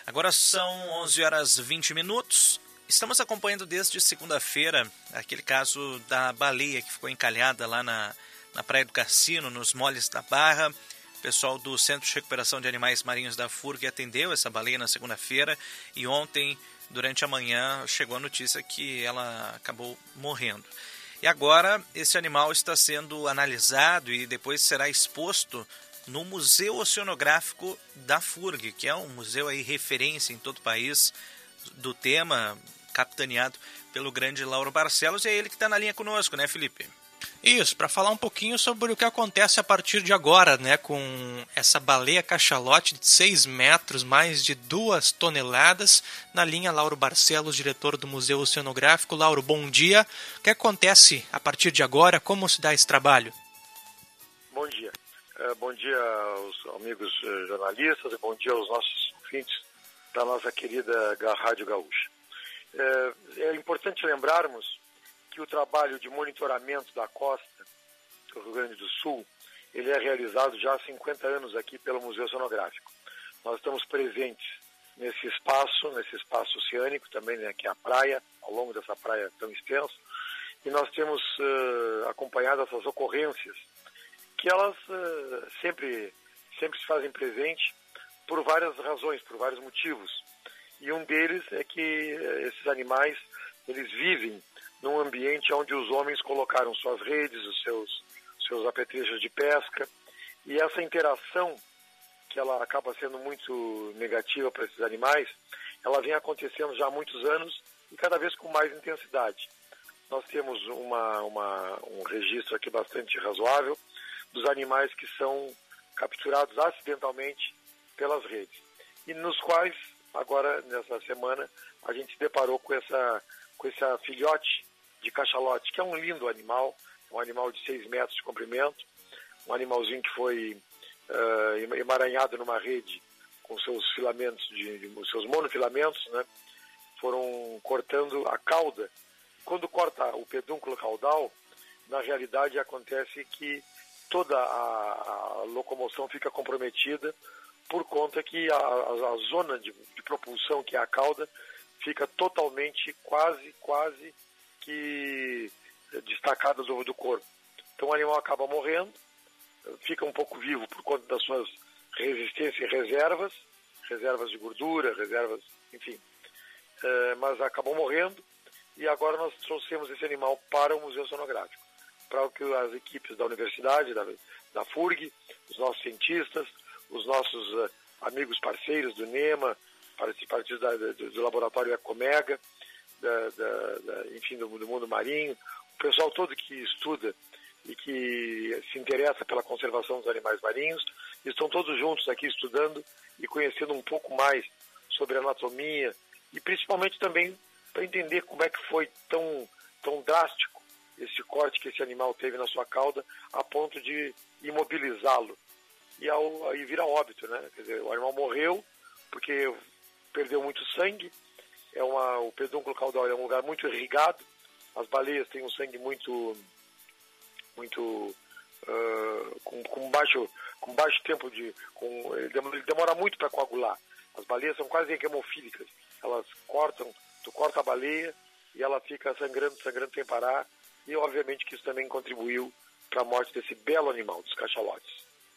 Agora são 11 horas 20 minutos. Estamos acompanhando desde segunda-feira aquele caso da baleia que ficou encalhada lá na Praia do Cassino, nos moles da Barra. O pessoal do Centro de Recuperação de Animais Marinhos da FURG atendeu essa baleia na segunda-feira e ontem, durante a manhã, chegou a notícia que ela acabou morrendo. E agora esse animal está sendo analisado e depois será exposto no Museu Oceanográfico da FURG, que é um museu aí referência em todo o país do tema, capitaneado pelo grande Lauro Barcelos, e é ele que está na linha conosco, né, Felipe? Isso, para falar um pouquinho sobre o que acontece a partir de agora, né, com essa baleia cachalote de 6 metros, mais de 2 toneladas, na linha Lauro Barcelos, diretor do Museu Oceanográfico. Lauro, bom dia. O que acontece a partir de agora? Como se dá esse trabalho? Bom dia. Bom dia aos amigos jornalistas e bom dia aos nossos ouvintes da nossa querida Rádio Gaúcha. É importante lembrarmos que o trabalho de monitoramento da costa do Rio Grande do Sul, ele é realizado já há 50 anos aqui pelo Museu Oceanográfico. Nós estamos presentes nesse espaço oceânico também, né, que é a praia, ao longo dessa praia tão extensa, e nós temos acompanhado essas ocorrências que elas sempre se fazem presente por várias razões, por vários motivos. E um deles é que esses animais, eles vivem num ambiente onde os homens colocaram suas redes, os seus apetrechos de pesca, e essa interação, que ela acaba sendo muito negativa para esses animais, ela vem acontecendo já há muitos anos e cada vez com mais intensidade. Nós temos um registro aqui bastante razoável dos animais que são capturados acidentalmente pelas redes, e nos quais, agora, nessa semana, a gente se deparou com essa filhote de cachalote, que é um lindo animal, um animal de 6 metros de comprimento, um animalzinho que foi emaranhado numa rede com seus filamentos, seus monofilamentos, né? Foram cortando a cauda. Quando corta o pedúnculo caudal, na realidade acontece que toda a locomoção fica comprometida por conta que a zona de propulsão, que é a cauda, fica totalmente, quase que destacada do corpo. Então o animal acaba morrendo, fica um pouco vivo por conta das suas resistências e reservas de gordura, enfim, mas acabou morrendo, e agora nós trouxemos esse animal para o Museu Oceanográfico, para que as equipes da universidade, da FURG, os nossos cientistas, os nossos amigos parceiros do NEMA, participantes do laboratório Ecomega, enfim, do mundo marinho, o pessoal todo que estuda e que se interessa pela conservação dos animais marinhos, estão todos juntos aqui estudando e conhecendo um pouco mais sobre a anatomia e principalmente também para entender como é que foi tão drástico esse corte que esse animal teve na sua cauda a ponto de imobilizá-lo e vir a óbito, né? Quer dizer, o animal morreu porque perdeu muito sangue. O pedúnculo caudal é um lugar muito irrigado. As baleias têm um sangue muito com baixo tempo ele demora muito para coagular. As baleias são quase hemofílicas. Elas tu corta a baleia e ela fica sangrando sem parar. E obviamente que isso também contribuiu para a morte desse belo animal, dos cachalotes.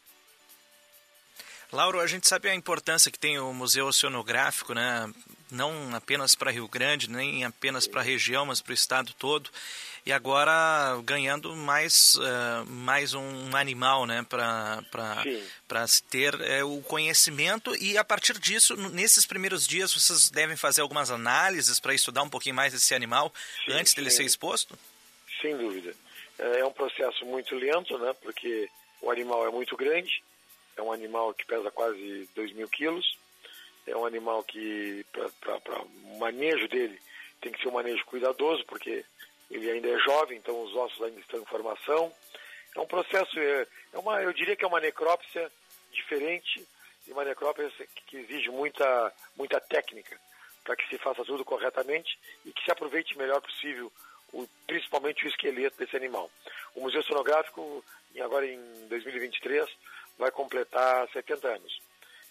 Lauro, a gente sabe a importância que tem o Museu Oceanográfico, né? Não apenas para Rio Grande, nem apenas para a região, mas para o estado todo. E agora ganhando mais um animal, né? Para se ter o conhecimento. E a partir disso, nesses primeiros dias, vocês devem fazer algumas análises para estudar um pouquinho mais esse animal antes dele ser exposto? Sem dúvida. É um processo muito lento, né? Porque o animal é muito grande. É um animal que pesa quase 2.000 quilos. É um animal que, para o manejo dele, tem que ser um manejo cuidadoso, porque ele ainda é jovem, então os ossos ainda estão em formação. É um processo, eu diria que é uma necrópsia diferente, e uma necrópsia que exige muita técnica, para que se faça tudo corretamente e que se aproveite o melhor possível, principalmente o esqueleto desse animal. O Museu Oceanográfico, agora em 2023, vai completar 70 anos.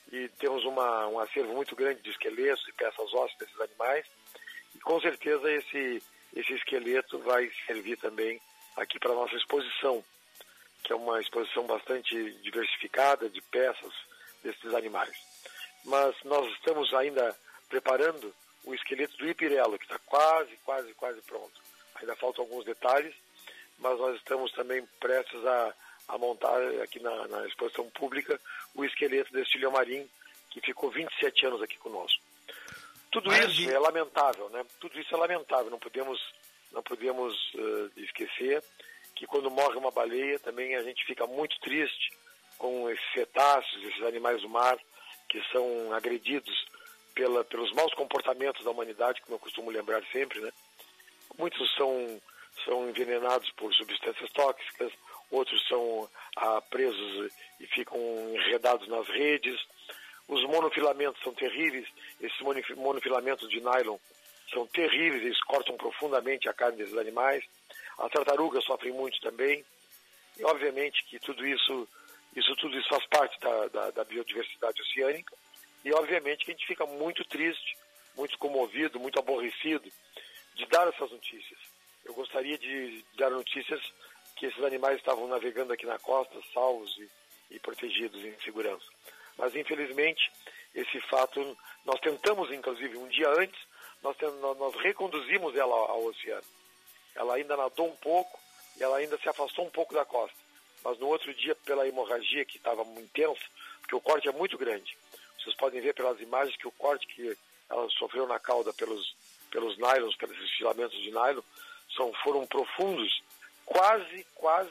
e temos um acervo muito grande de esqueletos e peças ósseas desses animais, e com certeza esse esqueleto vai servir também aqui para a nossa exposição, que é uma exposição bastante diversificada de peças desses animais. Mas nós estamos ainda preparando o esqueleto do Ipirelo, que está quase pronto. Ainda faltam alguns detalhes, mas nós estamos também prestes a montar aqui na exposição pública o esqueleto deste leão-marim, que ficou 27 anos aqui conosco. Tudo isso é lamentável, né? Tudo isso é lamentável. Não podemos esquecer que quando morre uma baleia, também a gente fica muito triste com esses cetáceos, esses animais do mar, que são agredidos pelos maus comportamentos da humanidade, como eu costumo lembrar sempre, né? Muitos são envenenados por substâncias tóxicas, outros são presos e ficam enredados nas redes. Os monofilamentos são terríveis, esses monofilamentos de nylon são terríveis, eles cortam profundamente a carne desses animais. As tartarugas sofrem muito também. E obviamente que tudo isso faz parte da biodiversidade oceânica. E obviamente que a gente fica muito triste, muito comovido, muito aborrecido de dar essas notícias. Eu gostaria de dar notícias que esses animais estavam navegando aqui na costa, salvos e protegidos em segurança. Mas, infelizmente, esse fato, nós tentamos, inclusive, um dia antes, nós reconduzimos ela ao oceano. Ela ainda nadou um pouco e ela ainda se afastou um pouco da costa. Mas no outro dia, pela hemorragia que estava muito intensa, porque o corte é muito grande. Vocês podem ver pelas imagens que o corte que ela sofreu na cauda pelos nylons, pelos filamentos de nylon, foram profundos, quase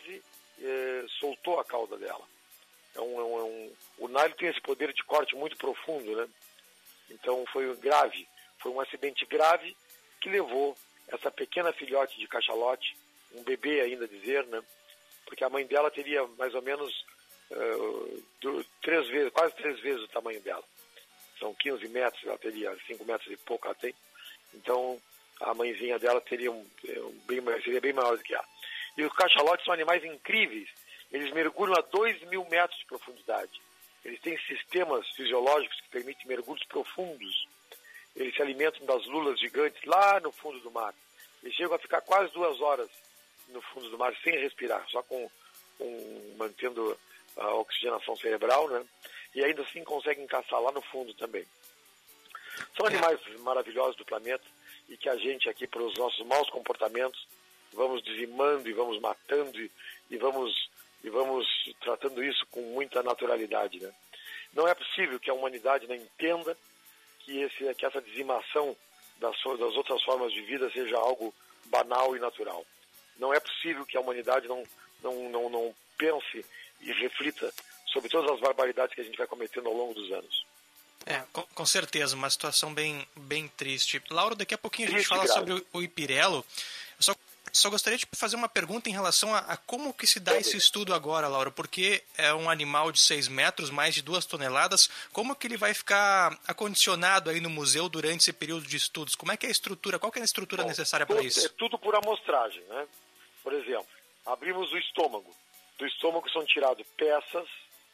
soltou a cauda dela. O nylon tem esse poder de corte muito profundo, né? Então foi grave, foi um acidente grave que levou essa pequena filhote de cachalote, um bebê ainda dizer, né? Porque a mãe dela teria mais ou menos quase 3 vezes o tamanho dela. São 15 metros, ela teria 5 metros e pouco ela tem. Então a mãezinha dela seria bem maior do que ela. E os cachalotes são animais incríveis. Eles mergulham a 2.000 metros de profundidade. Eles têm sistemas fisiológicos que permitem mergulhos profundos. Eles se alimentam das lulas gigantes lá no fundo do mar. Eles chegam a ficar quase 2 horas no fundo do mar sem respirar, só mantendo a oxigenação cerebral, né? E ainda assim conseguem caçar lá no fundo também. São animais maravilhosos do planeta e que a gente aqui, pelos nossos maus comportamentos, vamos dizimando e vamos matando e vamos tratando isso com muita naturalidade, né? Não é possível que a humanidade não entenda que essa dizimação das outras formas de vida seja algo banal e natural. Não é possível que a humanidade não pense e reflita sobre todas as barbaridades que a gente vai cometendo ao longo dos anos. Com certeza, uma situação bem triste. Laura, daqui a pouquinho a gente fala sobre o Ipirelo. Eu só gostaria de fazer uma pergunta em relação a como que se dá esse estudo agora, Laura, porque é um animal de 6 metros, mais de 2 toneladas, como que ele vai ficar acondicionado aí no museu durante esse período de estudos? Como é que é a estrutura, qual que é a estrutura necessária para isso? É tudo por amostragem, né? Por exemplo, abrimos o estômago. Do estômago são tiradas peças,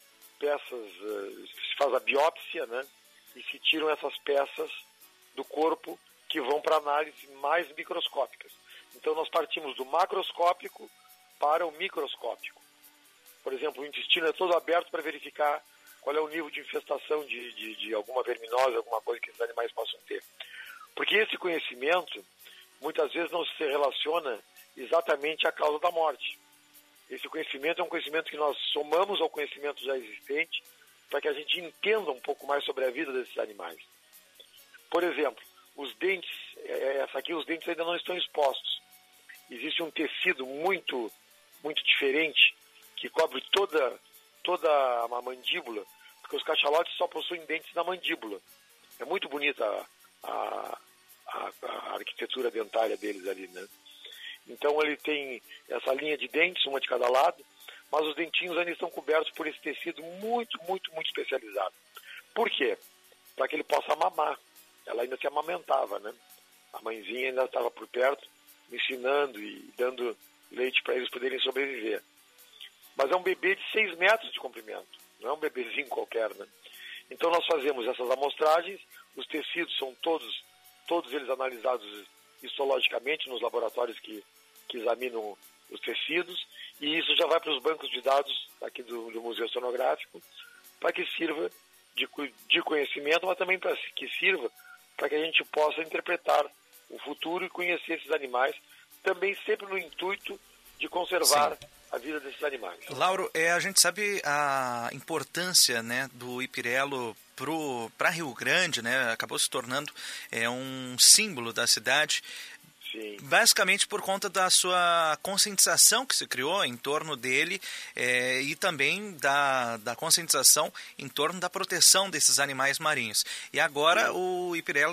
se faz a biópsia, né? E se tiram essas peças do corpo que vão para análise mais microscópicas. Então nós partimos do macroscópico para o microscópico. Por exemplo, o intestino é todo aberto para verificar qual é o nível de infestação de alguma verminose, alguma coisa que esses animais possam ter. Porque esse conhecimento muitas vezes não se relaciona exatamente à causa da morte. Esse conhecimento é um conhecimento que nós somamos ao conhecimento já existente para que a gente entenda um pouco mais sobre a vida desses animais. Por exemplo, os dentes, os dentes ainda não estão expostos. Existe um tecido muito diferente que cobre toda a mandíbula, porque os cachalotes só possuem dentes na mandíbula. É muito bonita a arquitetura dentária deles ali, né? Então ele tem essa linha de dentes, uma de cada lado, mas os dentinhos ainda estão cobertos por esse tecido muito especializado. Por quê? Para que ele possa mamar. Ela ainda se amamentava, né? A mãezinha ainda estava por perto, ensinando e dando leite para eles poderem sobreviver. Mas é um bebê de 6 metros de comprimento, não é um bebezinho qualquer, né? Então nós fazemos essas amostragens, os tecidos são todos eles analisados histologicamente nos laboratórios que examinam os tecidos, e isso já vai para os bancos de dados aqui do Museu Oceanográfico, para que sirva de conhecimento, mas também para que sirva para que a gente possa interpretar o futuro e conhecer esses animais, também sempre no intuito de conservar a vida desses animais. Lauro, a gente sabe a importância, né, do Ipirelo para Rio Grande, né? Acabou se tornando um símbolo da cidade. Sim. Basicamente por conta da sua conscientização que se criou em torno dele e também da conscientização em torno da proteção desses animais marinhos. E agora o Ipirelo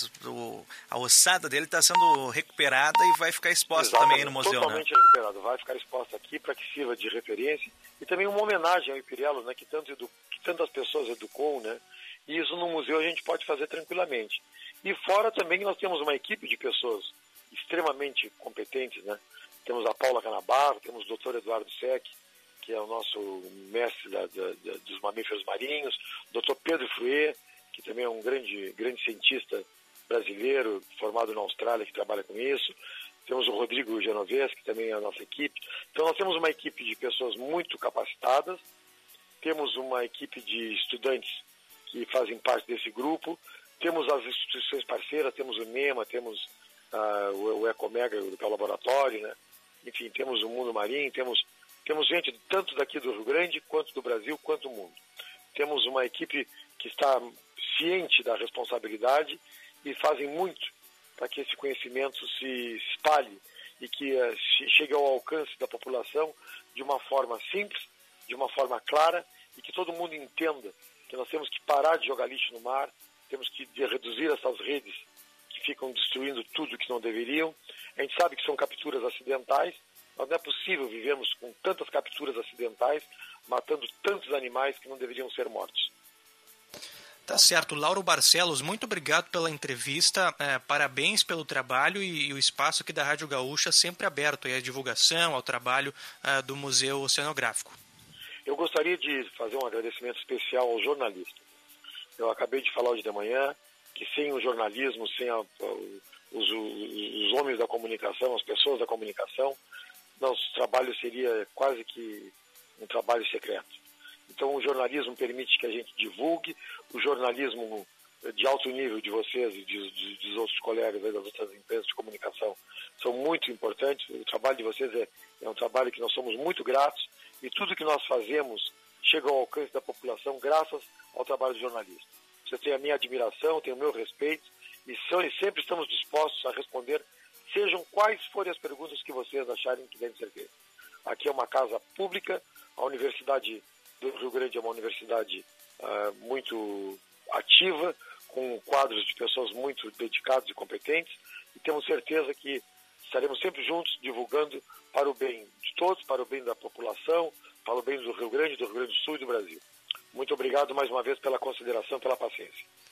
a ossada dele está sendo recuperada e vai ficar exposta também no museu, totalmente né? recuperado. Vai ficar exposta aqui para que sirva de referência e também uma homenagem ao Ipirelo, né, que tantas pessoas educou, né? E isso no museu a gente pode fazer tranquilamente. E fora também nós temos uma equipe de pessoas extremamente competentes, né? Temos a Paula Canabarro, temos o Dr. Eduardo Sec, que é o nosso mestre dos mamíferos marinhos, o Dr. Pedro Fruet, que também é um grande cientista brasileiro, formado na Austrália, que trabalha com isso. Temos o Rodrigo Genovese, que também é a nossa equipe. Então nós temos uma equipe de pessoas muito capacitadas, temos uma equipe de estudantes que fazem parte desse grupo, temos as instituições parceiras, temos o NEMA, temos o Ecomega, que é o laboratório, né? Enfim, temos o Mundo Marinho, temos gente tanto daqui do Rio Grande, quanto do Brasil, quanto do mundo. Temos uma equipe que está ciente da responsabilidade e fazem muito para que esse conhecimento se espalhe e que chegue ao alcance da população de uma forma simples, de uma forma clara, e que todo mundo entenda que nós temos que parar de jogar lixo no mar, temos que reduzir essas redes que ficam destruindo tudo que não deveriam. A gente sabe que são capturas acidentais, mas não é possível vivermos com tantas capturas acidentais, matando tantos animais que não deveriam ser mortos. Tá certo. Lauro Barcelos, muito obrigado pela entrevista, parabéns pelo trabalho e o espaço aqui da Rádio Gaúcha sempre aberto à divulgação, ao trabalho do Museu Oceanográfico. Eu gostaria de fazer um agradecimento especial aos jornalistas. Eu acabei de falar hoje de manhã que sem o jornalismo, sem os homens da comunicação, as pessoas da comunicação, nosso trabalho seria quase que um trabalho secreto. Então o jornalismo permite que a gente divulgue, o jornalismo de alto nível de vocês e dos outros colegas das outras empresas de comunicação são muito importantes. O trabalho de vocês é um trabalho que nós somos muito gratos, e tudo que nós fazemos chega ao alcance da população graças ao trabalho do jornalista. Você tem a minha admiração, tem o meu respeito, e sempre estamos dispostos a responder, sejam quais forem as perguntas que vocês acharem que devem ser feitas. Aqui é uma casa pública, a Universidade do Rio Grande é uma universidade muito ativa, com quadros de pessoas muito dedicadas e competentes, e temos certeza que estaremos sempre juntos divulgando para o bem de todos, para o bem da população, para o bem do Rio Grande do Sul e do Brasil. Muito obrigado mais uma vez pela consideração, pela paciência.